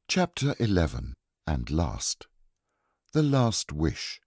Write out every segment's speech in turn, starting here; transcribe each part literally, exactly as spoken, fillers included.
Chapter eleven, and last. The Last Wish.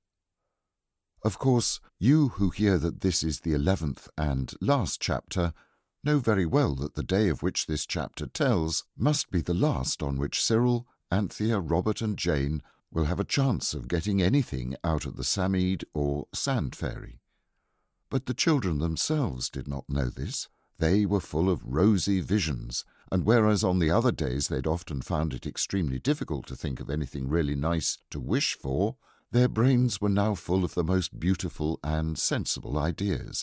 Of course, you who hear that this is the eleventh and last chapter know very well that the day of which this chapter tells must be the last on which Cyril, Anthea, Robert and Jane will have a chance of getting anything out of the Samede or Sand Fairy. But the children themselves did not know this. They were full of rosy visions, and whereas on the other days they'd often found it extremely difficult to think of anything really nice to wish for, their brains were now full of the most beautiful and sensible ideas.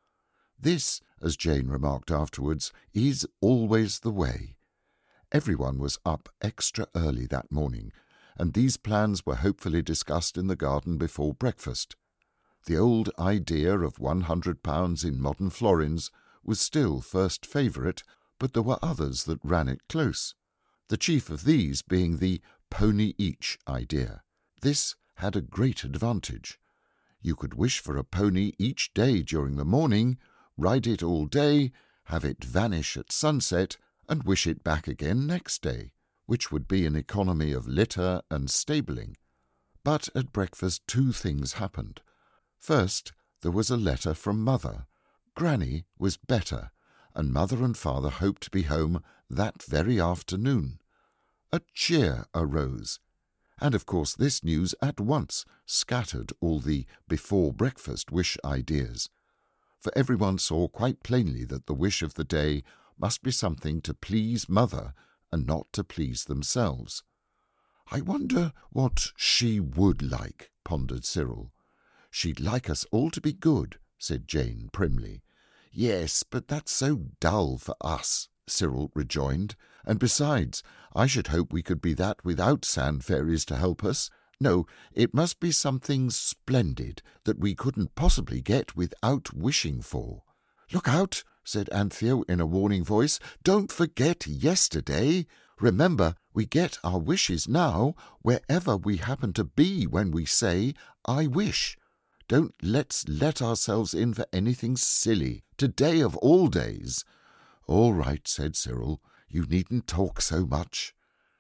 This, as Jane remarked afterwards, is always the way. Everyone was up extra early that morning, and these plans were hopefully discussed in the garden before breakfast. The old idea of one hundred pounds in modern florins was still first favourite, but there were others that ran it close, the chief of these being the pony each idea. This had a great advantage. You could wish for a pony each day during the morning, ride it all day, have it vanish at sunset, and wish it back again next day, which would be an economy of litter and stabling. But at breakfast two things happened. First, there was a letter from Mother. Granny was better, and Mother and Father hoped to be home that very afternoon. A cheer arose, and of course this news at once scattered all the before-breakfast wish ideas, for everyone saw quite plainly that the wish of the day must be something to please Mother and not to please themselves. "I wonder what she would like," pondered Cyril. "She'd like us all to be good," said Jane primly. "Yes, but that's so dull for us," Cyril rejoined. "And besides, I should hope we could be that without sand fairies to help us. No, it must be something splendid that we couldn't possibly get without wishing for." "Look out," said Anthea in a warning voice. "Don't forget yesterday. Remember, we get our wishes now wherever we happen to be when we say, 'I wish.' Don't let's let ourselves in for anything silly, today of all days." "All right," said Cyril. "You needn't talk so much."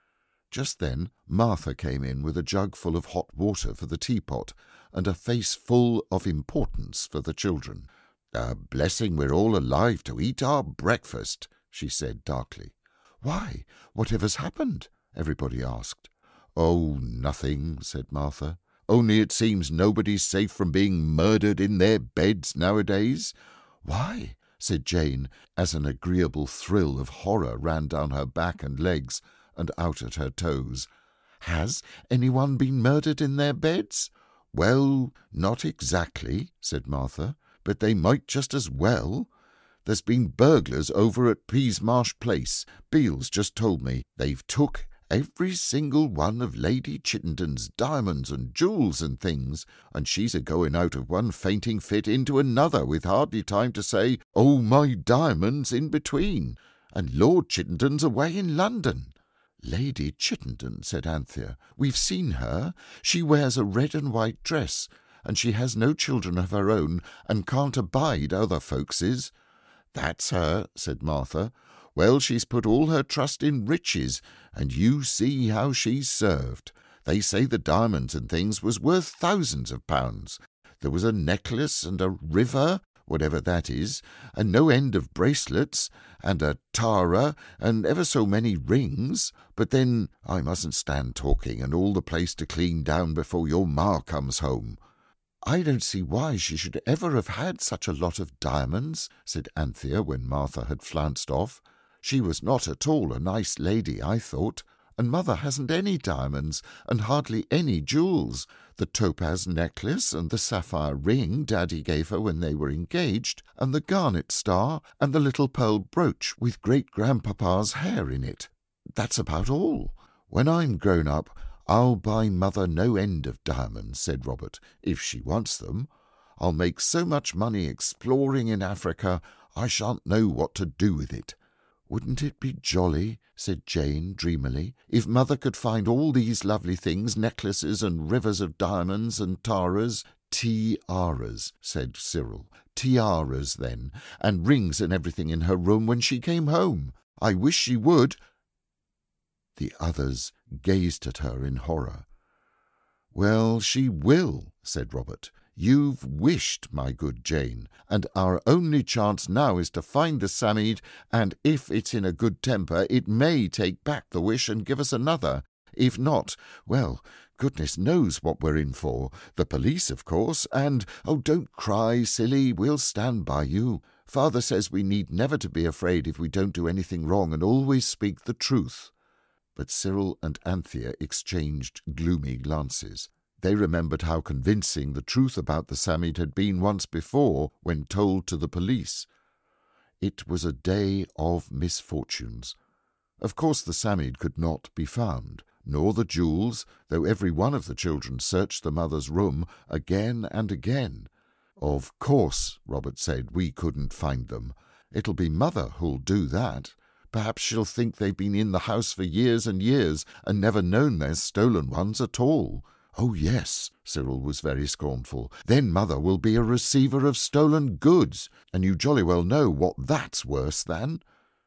Just then Martha came in with a jug full of hot water for the teapot, and a face full of importance for the children. "A blessing we're all alive to eat our breakfast," she said darkly. "Why, whatever's happened?" everybody asked. "Oh, nothing," said Martha. "Only it seems nobody's safe from being murdered in their beds nowadays." "Why?" said Jane, as an agreeable thrill of horror ran down her back and legs and out at her toes. "Has anyone been murdered in their beds?" "Well, not exactly," said Martha, "but they might just as well. There's been burglars over at Peasmarsh Place. Beale's just told me they've took every single one of Lady Chittenden's diamonds and jewels and things, and she's a-going out of one fainting fit into another with hardly time to say, 'Oh, my diamonds,' in between, and Lord Chittenden's away in London." "Lady Chittenden," said Anthea. "We've seen her. She wears a red and white dress, and she has no children of her own and can't abide other folks's." "That's her," said Martha. "Well, she's put all her trust in riches, and you see how she's served. They say the diamonds and things was worth thousands of pounds. There was a necklace and a river, whatever that is, and no end of bracelets, and a Tara, and ever so many rings. But then I mustn't stand talking, and all the place to clean down before your ma comes home." "I don't see why she should ever have had such a lot of diamonds," said Anthea when Martha had flounced off. "She was not at all a nice lady, I thought, and Mother hasn't any diamonds, and hardly any jewels. The topaz necklace and the sapphire ring Daddy gave her when they were engaged, and the garnet star, and the little pearl brooch with great-grandpapa's hair in it. That's about all. When I'm grown up, I'll buy Mother no end of diamonds," said Robert, "if she wants them. I'll make so much money exploring in Africa, I shan't know what to do with it." "Wouldn't it be jolly," said Jane dreamily, "if Mother could find all these lovely things, necklaces and rivers of diamonds and taras?" "Tiaras," said Cyril. "Tiaras, then, and rings and everything in her room when she came home. I wish she would." The others gazed at her in horror. "Well, she will," said Robert. "You've wished, my good Jane, and our only chance now is to find the Sammead, and if it's in a good temper, it may take back the wish and give us another. If not, well, goodness knows what we're in for. The police, of course, and, oh, don't cry, silly, we'll stand by you. Father says we need never to be afraid if we don't do anything wrong and always speak the truth." But Cyril and Anthea exchanged gloomy glances. They remembered how convincing the truth about the Sammead had been once before when told to the police. It was a day of misfortunes. Of course the Sammead could not be found, nor the jewels, though every one of the children searched the mother's room again and again. "Of course," Robert said, "we couldn't find them. It'll be Mother who'll do that. Perhaps she'll think they've been in the house for years and years and never known there's stolen ones at all." "Oh, yes," Cyril was very scornful. "Then Mother will be a receiver of stolen goods, and you jolly well know what that's worse than."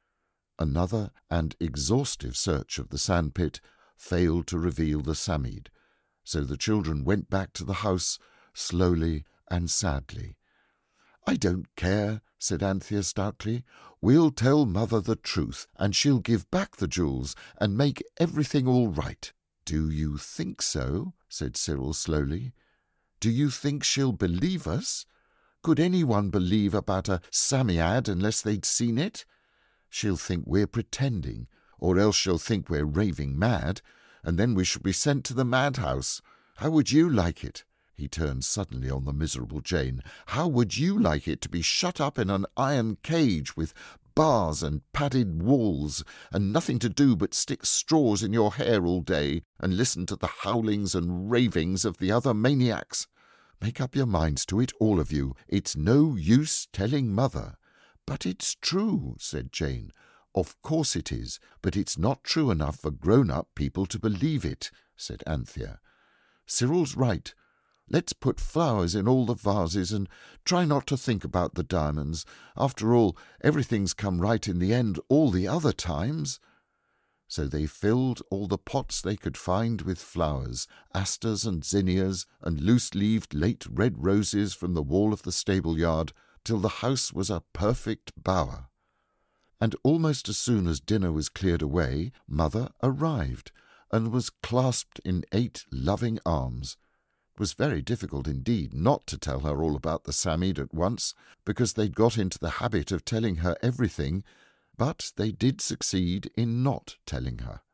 Another and exhaustive search of the sandpit failed to reveal the Sammead, so the children went back to the house slowly and sadly. "I don't care," said Anthea stoutly. "We'll tell Mother the truth, and she'll give back the jewels and make everything all right." "Do you think so?" said Cyril slowly. "Do you think she'll believe us? Could anyone believe about a Sammead unless they'd seen it? She'll think we're pretending, or else she'll think we're raving mad, and then we shall be sent to the madhouse. How would you like it?" He turned suddenly on the miserable Jane. "How would you like it to be shut up in an iron cage with bars and padded walls, and nothing to do but stick straws in your hair all day and listen to the howlings and ravings of the other maniacs? Make up your minds to it, all of you. It's no use telling Mother." "But it's true," said Jane. "Of course it is, but it's not true enough for grown-up people to believe it," said Anthea. "Cyril's right. Let's put flowers in all the vases and try not to think about the diamonds. After all, everything's come right in the end all the other times." So they filled all the pots they could find with flowers, asters and zinnias, and loose-leaved late red roses from the wall of the stable-yard, till the house was a perfect bower. And almost as soon as dinner was cleared away, Mother arrived, and was clasped in eight loving arms. It was very difficult indeed not to tell her all about the Sammead at once, because they'd got into the habit of telling her everything, but they did succeed in not telling her.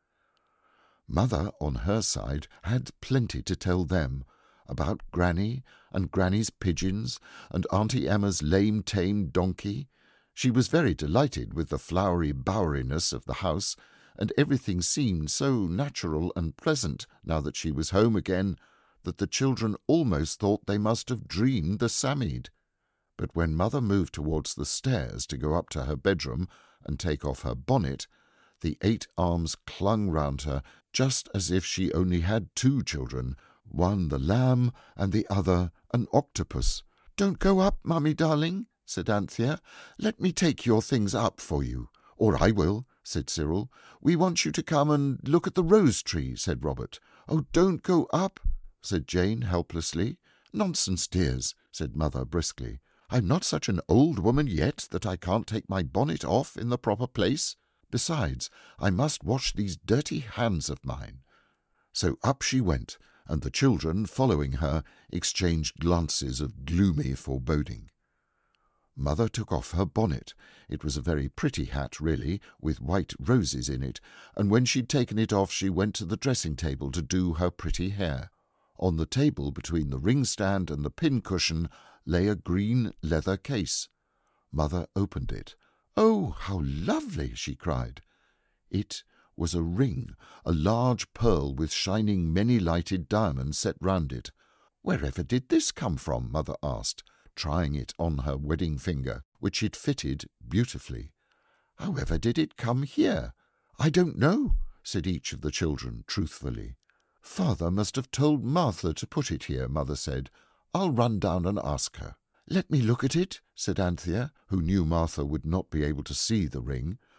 Mother, on her side, had plenty to tell them, about Granny, and Granny's pigeons, and Auntie Emma's lame tame donkey. She was very delighted with the flowery boweriness of the house, and everything seemed so natural and pleasant now that she was home again, that the children almost thought they must have dreamed the Sammead. But when Mother moved towards the stairs to go up to her bedroom and take off her bonnet, the eight arms clung round her just as if she only had two children, one the lamb and the other an octopus. "Don't go up, Mummy darling," said Anthea. "Let me take your things up for you." "Or I will," said Cyril. "We want you to come and look at the rose tree," said Robert. "Oh, don't go up," said Jane helplessly. "Nonsense, dears," said Mother briskly. "I'm not such an old woman yet that I can't take my bonnet off in the proper place. Besides, I must wash these dirty hands of mine." So up she went, and the children, following her, exchanged glances of gloomy foreboding. Mother took off her bonnet. It was a very pretty hat, really, with white roses in it, and when she'd taken it off she went to the dressing-table to do her pretty hair. On the table between the ring-stand and the pin-cushion lay a green leather case. Mother opened it. "Oh, how lovely!" she cried. It was a ring, a large pearl with shining many-lighted diamonds set round it. "Wherever did this come from?" Mother asked, trying it on her wedding finger, which it fitted beautifully. "However did it come here?" "I don't know," said each of the children truthfully. "Father must have told Martha to put it here," Mother said. "I'll run down and ask her." "Let me look at it," said Anthea, who knew Martha would not be able to see the ring.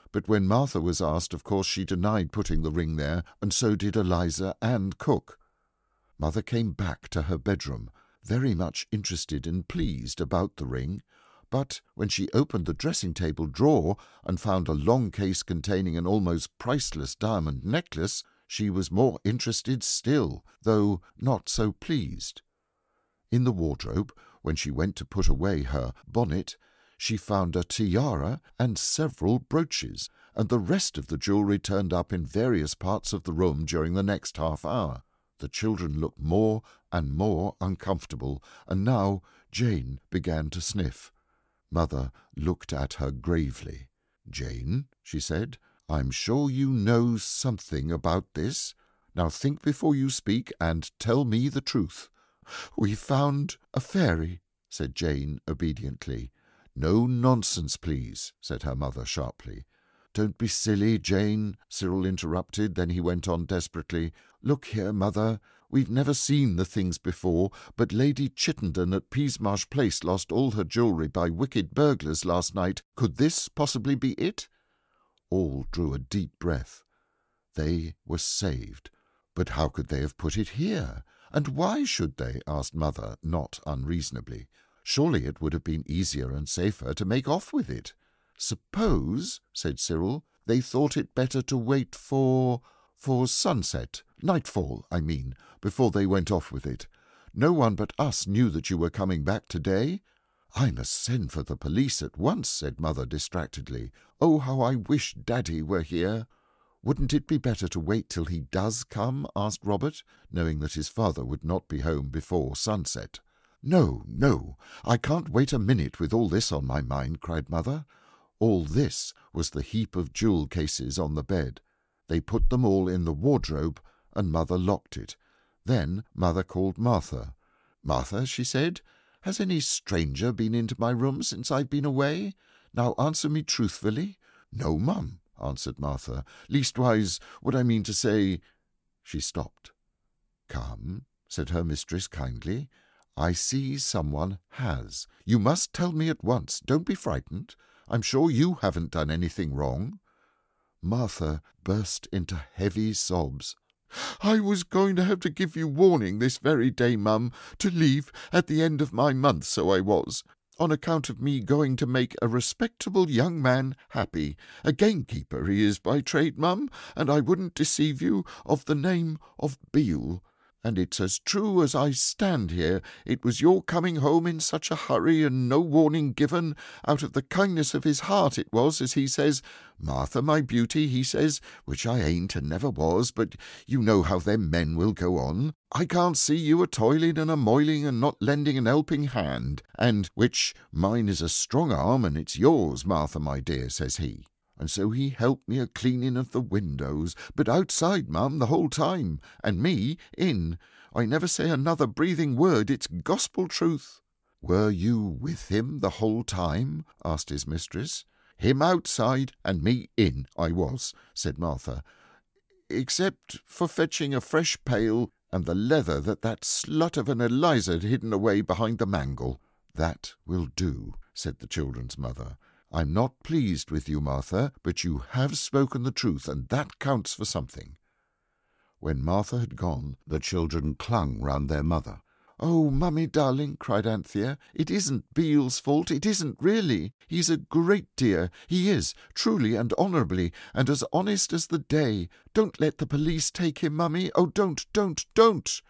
but when Martha was asked, of course she denied putting the ring there, and so did Eliza and Cook. Mother came back to her bedroom, very much interested and pleased about the ring, but when she opened the dressing-table drawer and found a long case containing an almost priceless diamond necklace, she was more interested still, though not so pleased. In the wardrobe, when she went to put away her bonnet, she found a tiara and several brooches, and the rest of the jewellery turned up in various parts of the room during the next half hour. The children looked more and more uncomfortable, and now Jane began to sniff. Mother looked at her gravely. "Jane," she said, "I'm sure you know something about this. Now think before you speak, and tell me the truth." "We found a fairy," said Jane obediently. "No nonsense, please," said her mother sharply. "Don't be silly, Jane," Cyril interrupted. Then he went on desperately. "Look here, Mother, we've never seen the things before, but Lady Chittenden at Peasmarsh Place lost all her jewellery by wicked burglars last night. Could this possibly be it?" All drew a deep breath. They were saved. But how could they have put it here? And why should they? Asked Mother, not unreasonably. Surely it would have been easier and safer to make off with it. "Suppose," said Cyril, "they thought it better to wait for... for sunset, nightfall, I mean, before they went off with it. No one but us knew that you were coming back today." "I must send for the police at once," said Mother distractedly. "Oh, how I wish Daddy were here." "Wouldn't it be better to wait till he does come?" asked Robert, knowing that his father would not be home before sunset. "No, no, I can't wait a minute with all this on my mind," cried Mother. All this was the heap of jewel cases on the bed. They put them all in the wardrobe, and Mother locked it. Then Mother called Martha. "Martha," she said, "has any stranger been into my room since I've been away? Now answer me truthfully." "No, Mum," answered Martha. "Leastwise, what I mean to say—" She stopped. "Come," said her mistress kindly. "I see someone has. You must tell me at once. Don't be frightened. I'm sure you haven't done anything wrong." Martha burst into heavy sobs. "I was going to have to give you warning this very day, Mum, to leave at the end of my month, so I was, on account of me going to make a respectable young man happy. A gamekeeper he is by trade, Mum, and I wouldn't deceive you, of the name of Beale. And it's as true as I stand here. It was your coming home in such a hurry and no warning given. Out of the kindness of his heart it was, as he says. 'Martha, my beauty,' he says, which I ain't and never was, but you know how them men will go on. 'I can't see you a-toiling and a-moiling and not lending an helping hand, and which mine is a strong arm and it's yours, Martha, my dear,' says he. And so he helped me a-cleaning of the windows, but outside, Mum, the whole time, and me in. I never say another breathing word, it's gospel truth." "Were you with him the whole time?" asked his mistress. "Him outside, and me in, I was," said Martha, "except for fetching a fresh pail and the leather that that slut of an Eliza had hidden away behind the mangle." "That will do," said the children's mother. "I'm not pleased with you, Martha, but you have spoken the truth, and that counts for something." When Martha had gone, the children clung round their mother. "Oh, Mummy, darling," cried Anthea, "it isn't Beale's fault, it isn't really. He's a great dear, he is, truly and honourably, and as honest as the day. Don't let the police take him, Mummy. Oh, don't, don't, don't."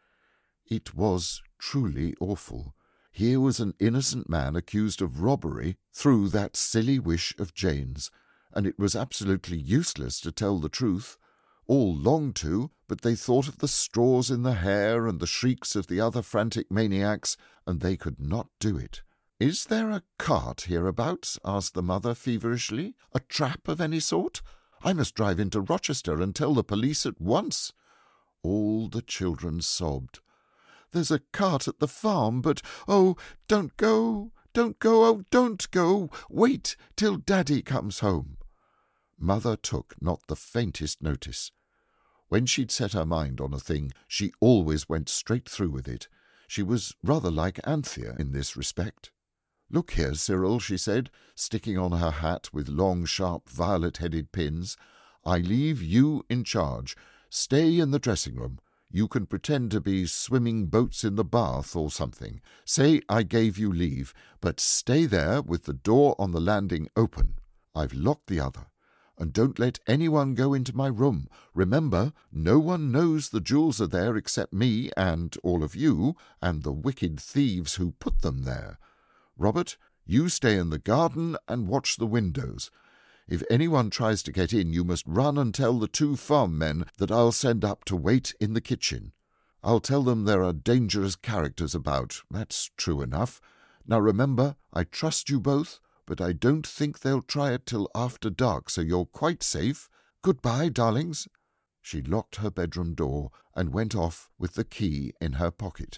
It was truly awful. Here was an innocent man accused of robbery through that silly wish of Jane's, and it was absolutely useless to tell the truth. All longed to, but they thought of the straws in the hair and the shrieks of the other frantic maniacs, and they could not do it. "Is there a cart hereabouts?" asked the mother feverishly. "A trap of any sort? I must drive into Rochester and tell the police at once." All the children sobbed. "There's a cart at the farm, but, oh, don't go, don't go, oh, don't go. Wait till Daddy comes home." Mother took not the faintest notice. When she'd set her mind on a thing, she always went straight through with it. She was rather like Anthea in this respect. "Look here, Cyril," she said, sticking on her hat with long, sharp, violet-headed pins. "I leave you in charge. Stay in the dressing-room. You can pretend to be swimming boats in the bath or something. Say I gave you leave, but stay there with the door on the landing open. I've locked the other. And don't let anyone go into my room. Remember, no one knows the jewels are there except me and all of you and the wicked thieves who put them there. Robert, you stay in the garden and watch the windows. If anyone tries to get in, you must run and tell the two farm men that I'll send up to wait in the kitchen. I'll tell them there are dangerous characters about. That's true enough. Now remember, I trust you both, but I don't think they'll try it till after dark, so you're quite safe. Goodbye, darlings." She locked her bedroom door and went off with the key in her pocket.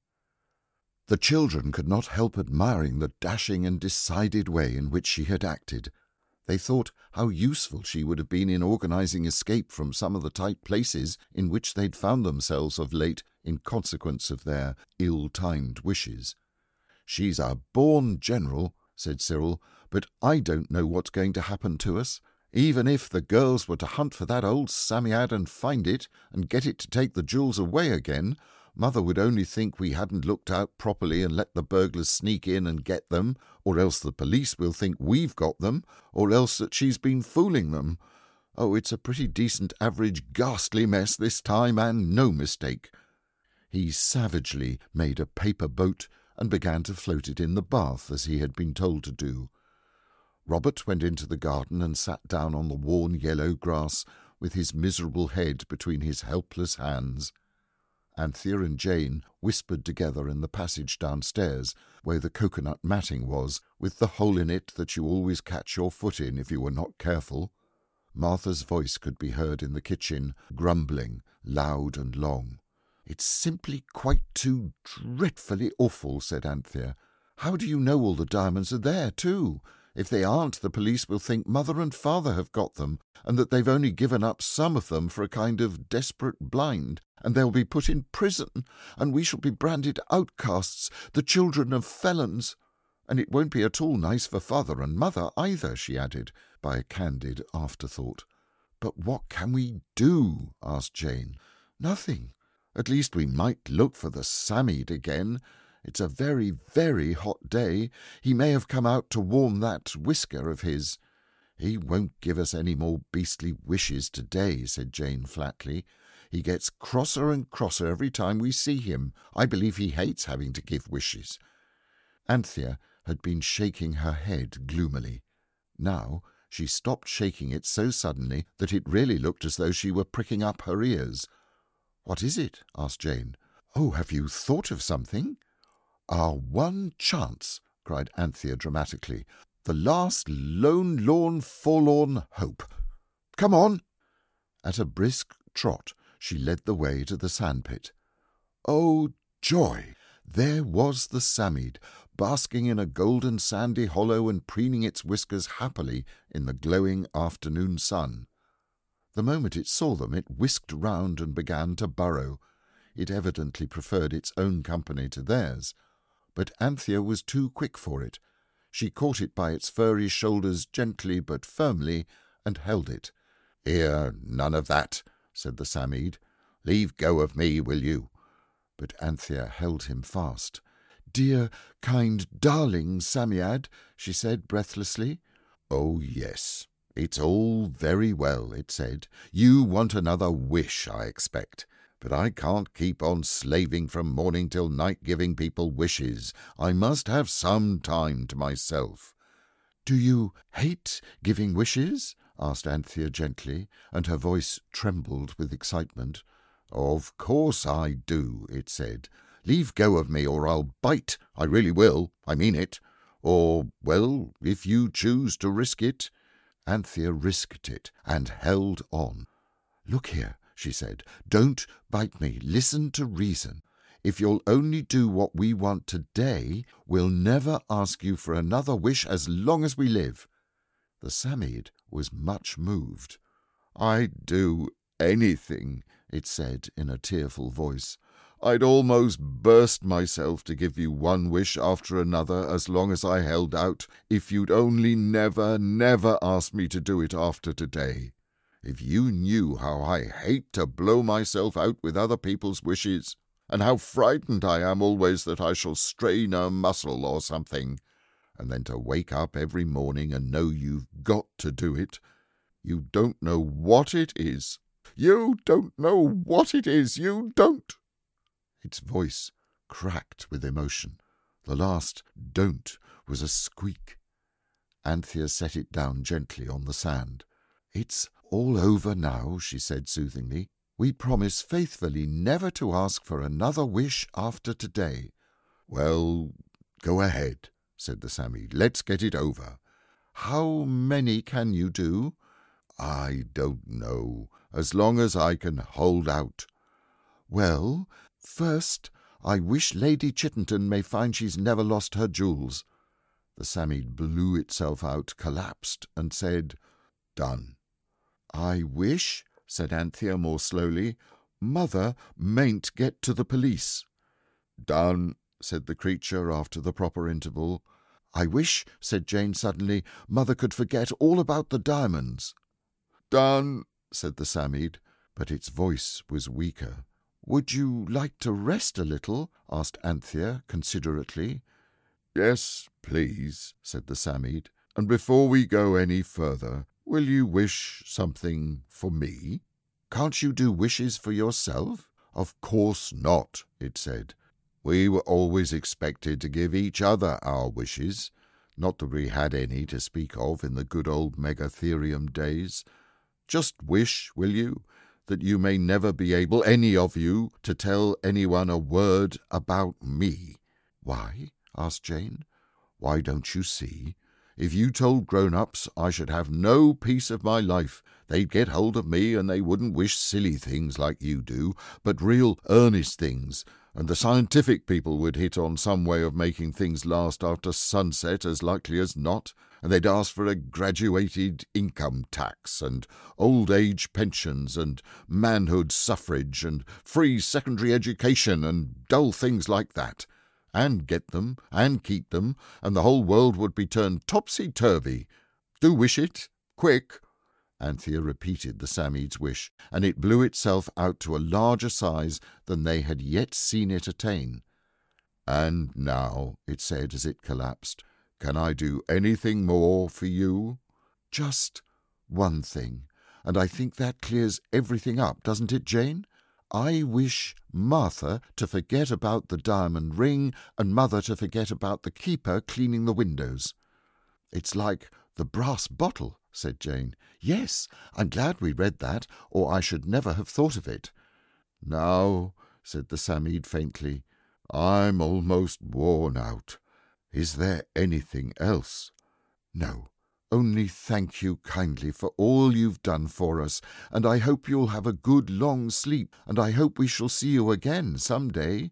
The children could not help admiring the dashing and decided way in which she had acted. They thought how useful she would have been in organizing escape from some of the tight places in which they'd found themselves of late in consequence of their ill-timed wishes. "She's a born general," said Cyril, "but I don't know what's going to happen to us. Even if the girls were to hunt for that old Psammead and find it, and get it to take the jewels away again, Mother would only think we hadn't looked out properly and let the burglars sneak in and get them, or else the police will think we've got them, or else that she's been fooling them. Oh, it's a pretty decent average ghastly mess this time, and no mistake." He savagely made a paper boat and began to float it in the bath as he had been told to do. Robert went into the garden and sat down on the worn yellow grass with his miserable head between his helpless hands. Anthea and Jane whispered together in the passage downstairs, where the coconut matting was, with the hole in it that you always catch your foot in if you were not careful. Martha's voice could be heard in the kitchen, grumbling, loud and long. "It's simply quite too dreadfully awful," said Anthea. "How do you know all the diamonds are there, too? If they aren't, the police will think Mother and Father have got them, and that they've only given up some of them for a kind of desperate blind, and they'll be put in prison, and we shall be branded outcasts, the children of felons. And it won't be at all nice for Father and Mother either," she added, by a candid afterthought. "But what can we do?" asked Jane. "Nothing. At least we might look for the Psammead again. It's a very, very hot day. He may have come out to warm that whisker of his." "He won't give us any more beastly wishes today," said Jane flatly. "He gets crosser and crosser every time we see him. I believe he hates having to give wishes." Anthea had been shaking her head gloomily. Now she stopped shaking it so suddenly that it really looked as though she were pricking up her ears. "What is it?" asked Jane. "Oh, have you thought of something?" "Our one chance," cried Anthea dramatically. "The last lone, lorn, forlorn hope. Come on!" At a brisk trot she led the way to the sandpit. Oh, joy! There was the Psammead, basking in a golden sandy hollow and preening its whiskers happily in the glowing afternoon sun. The moment it saw them, it whisked round and began to burrow. It evidently preferred its own company to theirs. But Anthea was too quick for it. She caught it by its furry shoulders gently but firmly and held it. "Here, none of that," said the Psammead. "Leave go of me, will you?" But Anthea held him fast. "Dear, kind, darling Psammead," she said breathlessly. "Oh, yes, it's all very well," it said. "You want another wish, I expect. But I can't keep on slaving from morning till night giving people wishes. I must have some time to myself." "Do you hate giving wishes?" asked Anthea gently, and her voice trembled with excitement. "Of course I do," it said. "Leave go of me, or I'll bite. I really will. I mean it. Or, well, if you choose to risk it." Anthea risked it, and held on. "Look here," she said, "don't bite me. Listen to reason. If you'll only do what we want today, we'll never ask you for another wish as long as we live." The Psammead was much moved. "I'd do anything," it said in a tearful voice. I'd almost burst myself to give you one wish after another as long as I held out, if you'd only never, never ask me to do it after today. If you knew how I hate to blow myself out with other people's wishes, and how frightened I am always that I shall strain a muscle or something, and then to wake up every morning and know you've got to do it, you don't know what it is. You don't know what it is, you don't. Its voice cracked with emotion. The last don't was a squeak. Anthea set it down gently on the sand. It's all over now, she said soothingly. We promise faithfully never to ask for another wish after today. Well, go ahead, said the Sammy. Let's get it over. How many can you do? I don't know, as long as I can hold out. Well, first, I wish Lady Chittenden may find she's never lost her jewels. The Sammy blew itself out, collapsed, and said, Done. I wish, said Anthea more slowly, Mother mayn't get to the police. Done, said the creature after the proper interval. I wish, said Jane suddenly, Mother could forget all about the diamonds. Done, said the Samid, but its voice was weaker. Would you like to rest a little? Asked Anthea considerately. Yes, please, said the Samid, and before we go any further, will you wish something for me? Can't you do wishes for yourself? Of course not, it said. We were always expected to give each other our wishes, not that we had any to speak of in the good old Megatherium days. Just wish, will you, that you may never be able, any of you, to tell anyone a word about me. Why? Asked Jane. Why, don't you see? If you told grown-ups, I should have no peace of my life. They'd get hold of me, and they wouldn't wish silly things like you do, but real earnest things, and the scientific people would hit on some way of making things last after sunset as likely as not, and they'd ask for a graduated income tax, and old-age pensions, and manhood suffrage, and free secondary education, and dull things like that. And get them, and keep them, and the whole world would be turned topsy-turvy. Do wish it, quick. Anthea repeated the Samid's wish, and it blew itself out to a larger size than they had yet seen it attain. And now, it said as it collapsed, can I do anything more for you? Just one thing, and I think that clears everything up, doesn't it, Jane? I wish Martha to forget about the diamond ring and Mother to forget about the keeper cleaning the windows. It's like the brass bottle, said Jane. Yes, I'm glad we read that, or I should never have thought of it. Now, said the Samid faintly, I'm almost worn out. Is there anything else? No. Only thank you kindly for all you've done for us, and I hope you'll have a good long sleep, and I hope we shall see you again some day.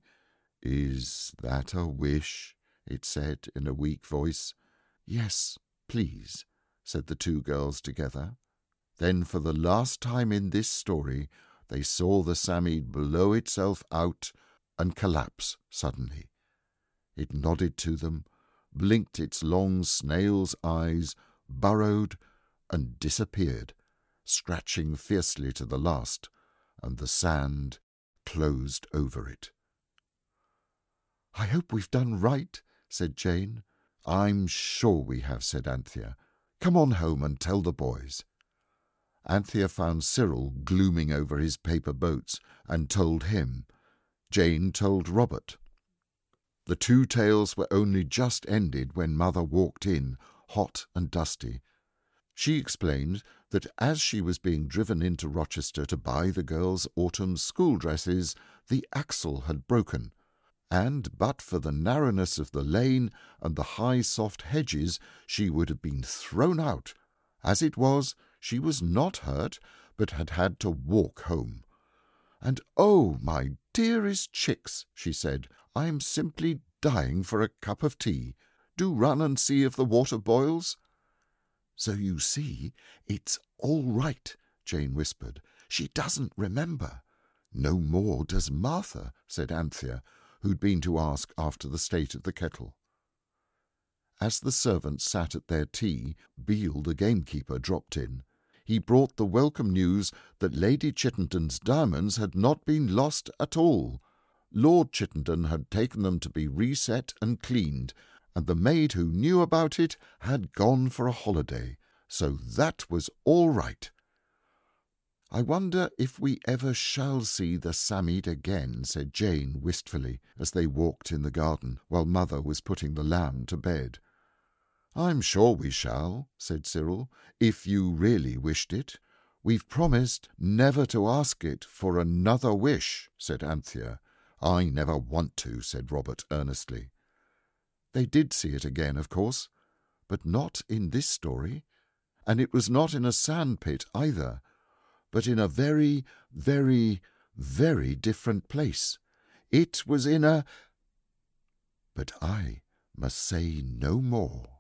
Is that a wish? It said in a weak voice. Yes, please, said the two girls together. Then for the last time in this story, they saw the Samid blow itself out and collapse suddenly. It nodded to them, blinked its long snail's eyes, burrowed, and disappeared, scratching fiercely to the last, and the sand closed over it. I hope we've done right, said Jane. I'm sure we have, said Anthea. Come on home and tell the boys. Anthea found Cyril glooming over his paper boats, and told him. Jane told Robert. The two tales were only just ended when Mother walked in, hot and dusty. She explained that as she was being driven into Rochester to buy the girls' autumn school dresses, the axle had broken, and but for the narrowness of the lane and the high soft hedges she would have been thrown out. As it was, she was not hurt, but had had to walk home. And oh, my dearest chicks, she said, I am simply dying for a cup of tea. Do run and see if the water boils. So you see, it's all right, Jane whispered. She doesn't remember. "No more does Martha," said Anthea, who'd been to ask after the state of the kettle. As the servants sat at their tea, Beale the gamekeeper dropped in. He brought the welcome news that Lady Chittenden's diamonds had not been lost at all. Lord Chittenden had taken them to be reset and cleaned, and the maid who knew about it had gone for a holiday, so that was all right. "I wonder if we ever shall see the Sammead again," said Jane wistfully, as they walked in the garden, while Mother was putting the lamb to bed. "I'm sure we shall," said Cyril, "if you really wished it." "We've promised never to ask it for another wish," said Anthea. "I never want to," said Robert earnestly. They did see it again, of course, but not in this story, and it was not in a sand pit either, but in a very, very, very different place. It was in a... But I must say no more.